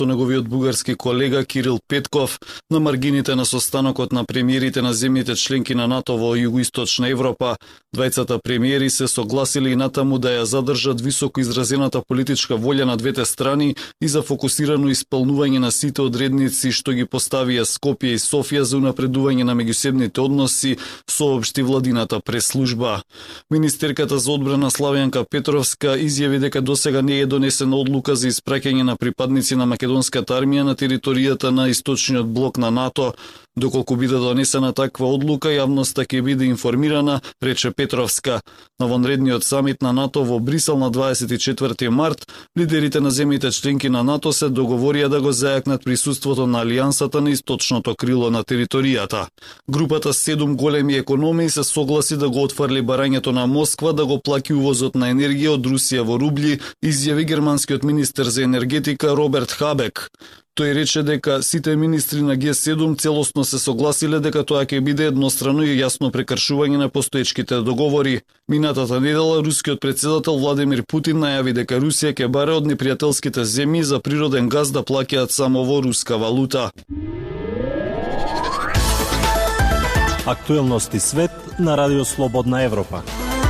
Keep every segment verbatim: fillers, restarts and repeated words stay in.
со неговиот бугарски колега Кирил Петков на маргините на состанокот на премиерите на земјите членки на НАТО во југоисточна Европа. Двајцата премиери се согласили и натаму да ја задржат високо изразената политичка волја на двете страни и за фокусирано исполнување на сите одредници што ги поставија Скопје и Софија за унапредување на меѓусебните односи, соопшти владината пресслужба. Министерката за одбрана Славјанка Петровска изјави дека досега не е донесена одлука за испраќање на припадници на македонската армија на територијата на источниот блок на НАТО. Доколку биде донесена таква одлука, јавноста ќе биде информирана, рече Петровска. На вонредниот самит на НАТО во Брисел на дваесет и четврти март, лидерите на земјите членки на НАТО се договорија да го зајакнат присуството на алијансата на источното крило на територијата. Групата седум големи економии се согласи да го отфрли барањето на Москва да го плаќи увозот на енергија од Русија во рубли, изјави германскиот министер за енергетика Роберт Хабек. Тој рече дека сите министри на Ге седум целосно се согласиле дека тоа ќе биде еднострано и јасно прекршување на постоечките договори. Минатата недела рускиот претседател Владимир Путин најави дека Русија ќе баре од непријателските земји за природен газ да плаќаат само во руска валута. Актуелности свет на Радио Слободна Европа.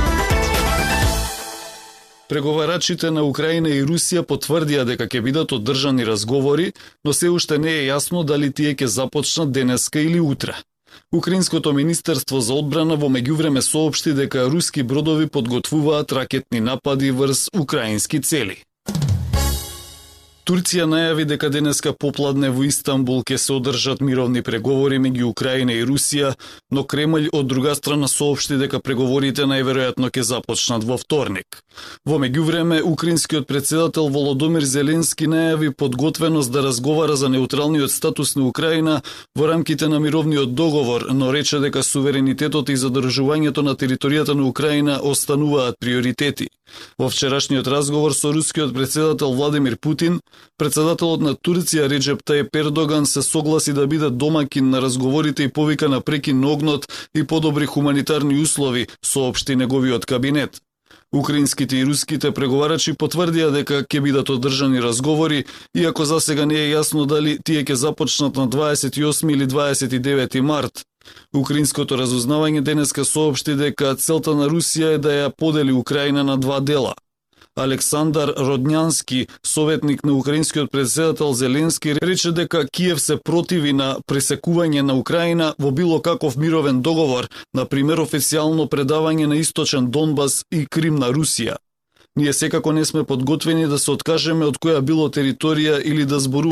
Преговарачите на Украина и Русија потврдија дека ќе бидат одржани разговори, но се уште не е јасно дали тие ќе започнат денеска или утре. Украинското министерство за одбрана во меѓувреме соопшти дека руски бродови подготвуваат ракетни напади врз украински цели. Турција најави дека денеска попладне во Истанбул ќе се одржат мировни преговори меѓу Украина и Русија, но Кремљ од друга страна соопшти дека преговорите најверојатно ќе започнат во вторник. Во меѓувреме, украинскиот претседател Володомир Зеленски најави подготвеност да разговара за неутралниот статус на Украина во рамките на мировниот договор, но рече дека суверенитетот и задржувањето на територијата на Украина остануваат приоритети. Во вчерашниот разговор со рускиот претседател Владимир Путин, председателот на Турција Реджеп Тајип Ердоган се согласи да биде домакин на разговорите и повика на прекин на огнот и подобри хуманитарни услови, соопшти неговиот кабинет. Украинските и руските преговарачи потврдија дека ќе бидат одржани разговори, иако засега не е јасно дали тие ќе започнат на дваесет и осми или дваесет и девети март. Украинското разузнавање денеска соопшти дека целта на Русија е да ја подели Украина на два дела. Александар Родњански, советник на украинскиот претседател Зеленски, рече дека Киев се противи на пресекување на Украина во било каков мировен договор, например официјално предавање на источен Донбас и Крим на Русија. Ние секако не сме подготвени да се откажеме од која било територија или да зборуваме